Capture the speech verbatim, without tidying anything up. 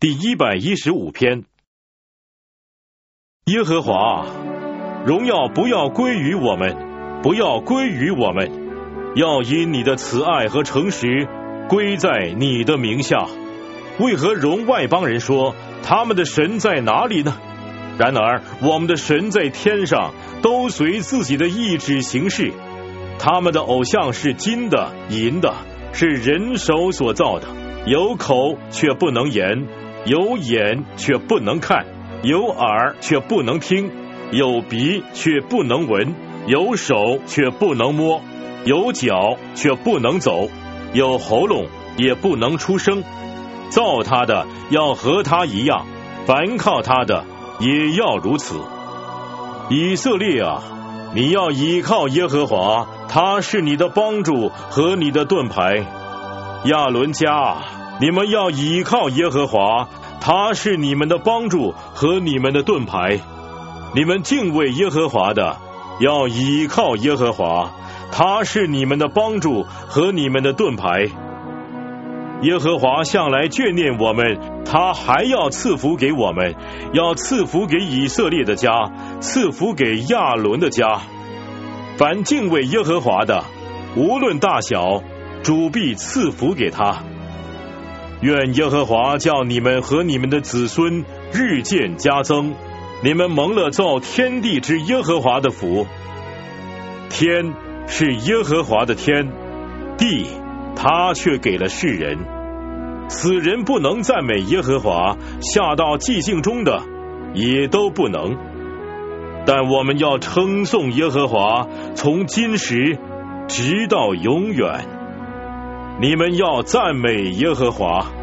第一百一十五篇。耶和华，荣耀不要归于我们，不要归于我们，要因你的慈爱和诚实归在你的名下。为何容外邦人说他们的神在哪里呢？然而我们的神在天上，都随自己的意志行事。他们的偶像是金的、银的，是人手所造的，有口却不能言，有眼却不能看，有耳却不能听，有鼻却不能闻，有手却不能摸，有脚却不能走，有喉咙也不能出声。造他的要和他一样，凡靠他的也要如此。以色列啊，你要倚靠耶和华，他是你的帮助和你的盾牌。亚伦家啊，你们要倚靠耶和华，他是你们的帮助和你们的盾牌。你们敬畏耶和华的，要倚靠耶和华，他是你们的帮助和你们的盾牌。耶和华向来眷念我们，他还要赐福给我们，要赐福给以色列的家，赐福给亚伦的家。凡敬畏耶和华的，无论大小，主必赐福给他。愿耶和华叫你们和你们的子孙日渐加增，你们蒙了造天地之耶和华的福。天是耶和华的天，地他却给了世人。死人不能赞美耶和华，下到寂静中的也都不能。但我们要称颂耶和华，从今时直到永远。你们要赞美耶和华。